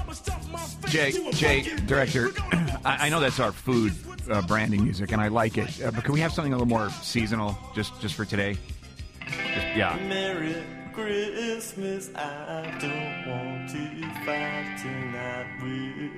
Jay, director, I know that's our food branding music, and I like it. But can we have something a little more seasonal, just for today? Merry Christmas, I don't want to fight tonight with.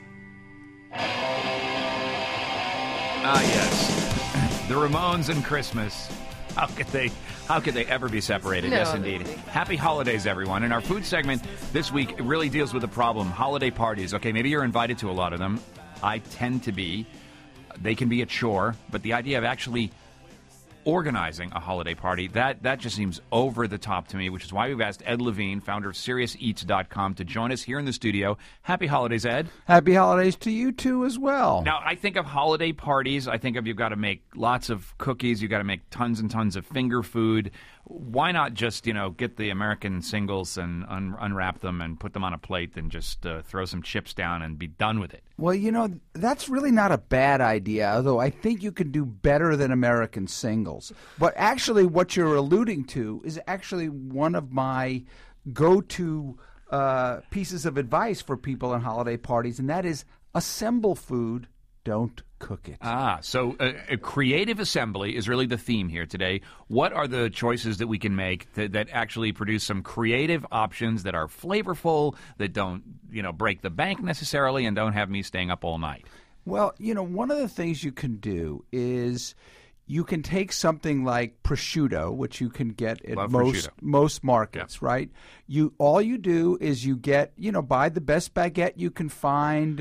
Yes. The Ramones and Christmas. How could they ever be separated? No, Yes, indeed. Happy holidays, everyone. And our food segment this week really deals with the problem, holiday parties. Okay, maybe you're invited to a lot of them. I tend to be. They can be a chore, but the idea of actually organizing a holiday party, that just seems over the top to me, which is why we've asked Ed Levine, founder of SeriousEats.com, to join us here in the studio. Happy holidays, Ed. Happy holidays to you, too, as well. Now, I think of holiday parties. I think of you've got to make lots of cookies. You've got to make tons and tons of finger food. Why not just, get the American singles and unwrap them and put them on a plate and just throw some chips down and be done with it? Well, that's really not a bad idea, although I think you can do better than American singles. But actually what you're alluding to is actually one of my go-to pieces of advice for people on holiday parties, and that is assemble food, don't cook it. So a creative assembly is really the theme here today. What are the choices that we can make that actually produce some creative options that are flavorful, that don't, break the bank necessarily, and don't have me staying up all night? Well, one of the things you can do is you can take something like prosciutto, which you can get at most markets, right? All you do is you get, buy the best baguette you can find,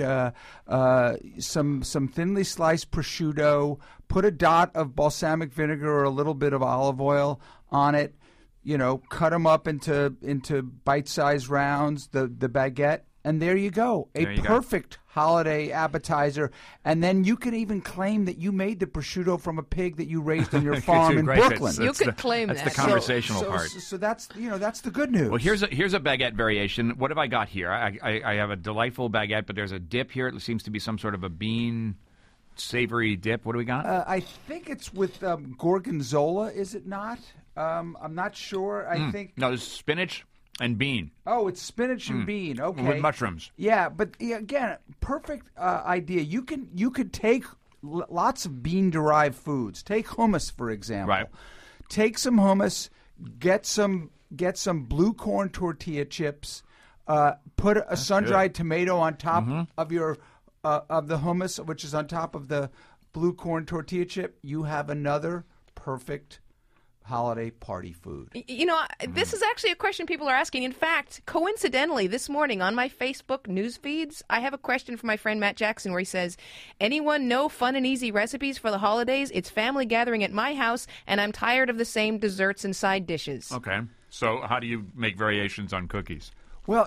some thinly sliced prosciutto, put a dot of balsamic vinegar or a little bit of olive oil on it, cut them up into bite-sized rounds, the baguette. And there you go, perfect holiday appetizer. And then you can even claim that you made the prosciutto from a pig that you raised on your farm in Brooklyn. You could claim that. That's the conversational part. So that's that's the good news. Well, here's a baguette variation. What have I got here? I have a delightful baguette, but there's a dip here. It seems to be some sort of a bean savory dip. What do we got? I think it's with gorgonzola. Is it not? I'm not sure. I think no. There's spinach and bean. Oh, it's spinach and bean. Okay, with mushrooms. Yeah, but again, perfect idea. You could take lots of bean-derived foods. Take hummus, for example. Right. Take some hummus. Get some blue corn tortilla chips. Put a sun-dried tomato on top of your of the hummus, which is on top of the blue corn tortilla chip. You have another perfect holiday party food. This is actually a question people are asking. In fact, coincidentally, this morning on my Facebook news feeds, I have a question from my friend Matt Jackson where he says, anyone know fun and easy recipes for the holidays? It's family gathering at my house, and I'm tired of the same desserts and side dishes. Okay. So how do you make variations on cookies? Well,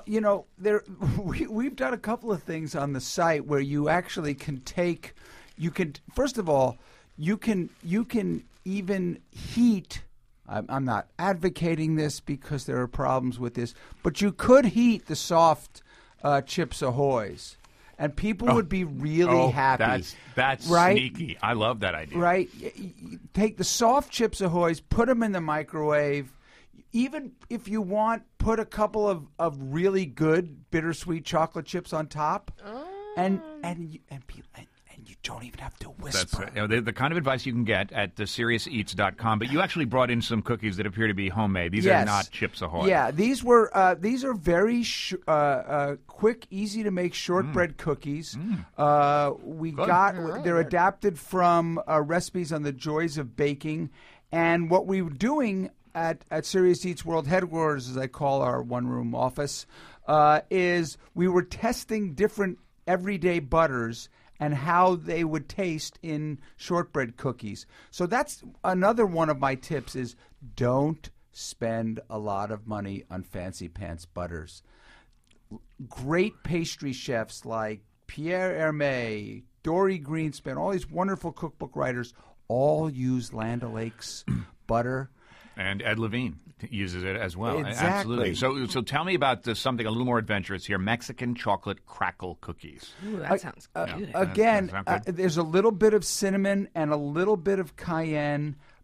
we've done a couple of things on the site where you actually can take, first of all, you can even heat. I'm not advocating this because there are problems with this, but you could heat the soft Chips Ahoy's, and people would be really happy. That's right? Sneaky. I love that idea. Right? Take the soft Chips Ahoy's, put them in the microwave. Even if you want, put a couple of really good bittersweet chocolate chips on top, and you don't even have to whisper. That's the kind of advice you can get at SeriousEats.com. But you actually brought in some cookies that appear to be homemade. These are not Chips Ahoy. Yeah, these are very quick, easy to make shortbread cookies. They're adapted from recipes on the joys of baking, and what we were doing at Serious Eats World Headquarters, as I call our one-room office, is we were testing different everyday butters and how they would taste in shortbread cookies. So that's another one of my tips is don't spend a lot of money on fancy pants butters. Great pastry chefs like Pierre Hermé, Dory Greenspan, all these wonderful cookbook writers all use Land O'Lakes butter. And Ed Levine uses it as well. Exactly. Absolutely. So tell me about something a little more adventurous here, Mexican chocolate crackle cookies. Ooh, that sounds good. Again, there's a little bit of cinnamon and a little bit of cayenne,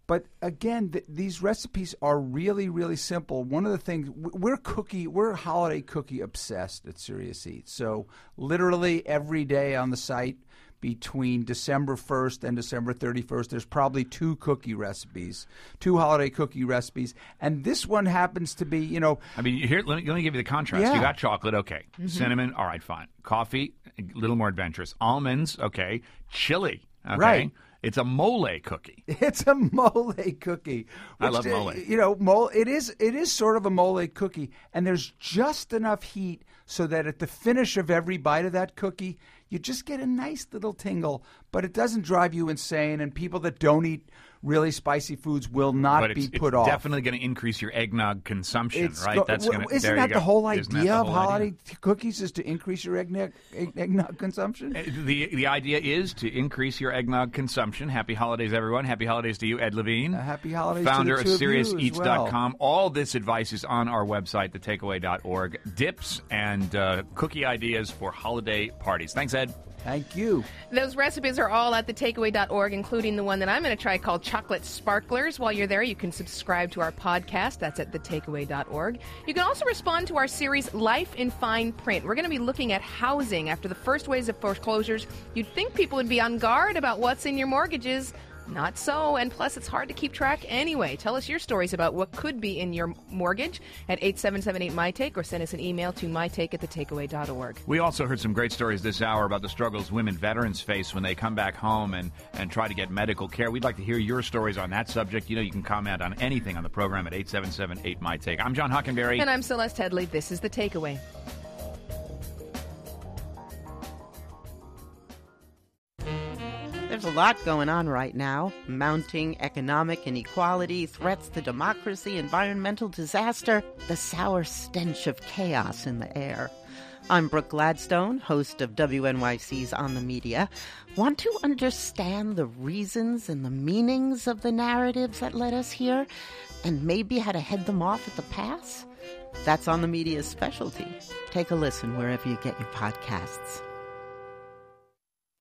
But again, these recipes are really, really simple. One of the things, we're holiday cookie obsessed at Serious Eats. So literally every day on the site between December 1st and December 31st, there's probably 2 holiday cookie recipes. And this one happens to be, I mean, here, let me give you the contrast. Yeah. You got chocolate, okay. Mm-hmm. Cinnamon, all right, fine. Coffee, a little more adventurous. Almonds, okay. Chili, okay. Right. It's a mole cookie. It's a mole cookie. I love mole. It is sort of a mole cookie, and there's just enough heat so that at the finish of every bite of that cookie, you just get a nice little tingle, but it doesn't drive you insane, and people that don't eat really spicy foods will not be put off. It's definitely going to increase your eggnog consumption, right? Isn't that the whole idea of holiday cookies, is to increase your eggnog consumption? The idea is to increase your eggnog consumption. Happy holidays, everyone. Happy holidays to you, Ed Levine. Happy holidays founder to the two of of you as SeriousEats.com. well. All this advice is on our website, thetakeaway.org. Dips and cookie ideas for holiday parties. Thanks, Ed. Thank you. Those recipes are all at thetakeaway.org, including the one that I'm going to try called Chocolate Sparklers. While you're there, you can subscribe to our podcast. That's at thetakeaway.org. You can also respond to our series, Life in Fine Print. We're going to be looking at housing after the first waves of foreclosures. You'd think people would be on guard about what's in your mortgages. Not so, and plus it's hard to keep track anyway. Tell us your stories about what could be in your mortgage at 877-8MyTake, or send us an email to mytake@thetakeaway.org. We also heard some great stories this hour about the struggles women veterans face when they come back home and try to get medical care. We'd like to hear your stories on that subject. You can comment on anything on the program at 877-8MyTake. I'm John Hockenberry. And I'm Celeste Headley. This is The Takeaway. There's a lot going on right now. Mounting economic inequality, threats to democracy, environmental disaster, the sour stench of chaos in the air. I'm Brooke Gladstone, host of WNYC's On the Media. Want to understand the reasons and the meanings of the narratives that led us here, and maybe how to head them off at the pass? That's On the Media's specialty. Take a listen wherever you get your podcasts.